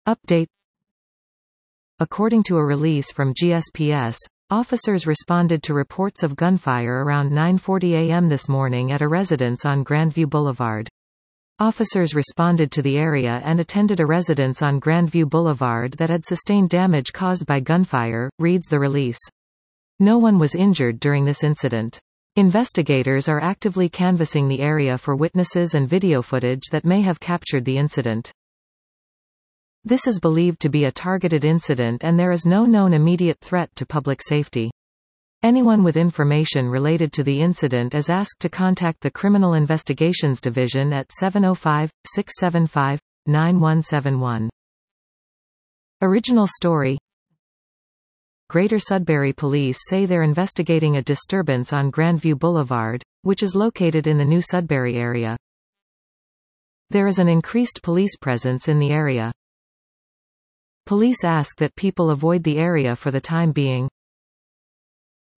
Update. According to a release from GSPS, officers responded to reports of gunfire around 9:40 a.m. this morning at a residence on Grandview Boulevard. Officers responded to the area and attended a residence on Grandview Boulevard that had sustained damage caused by gunfire, reads the release. No one was injured during this incident. Investigators are actively canvassing the area for witnesses and video footage that may have captured the incident. This is believed to be a targeted incident and there is no known immediate threat to public safety. Anyone with information related to the incident is asked to contact the Criminal Investigations Division at 705-675-9171. Original story. Greater Sudbury Police say they're investigating a disturbance on Grandview Boulevard, which is located in the New Sudbury area. There is an increased police presence in the area. Police ask that people avoid the area for the time being.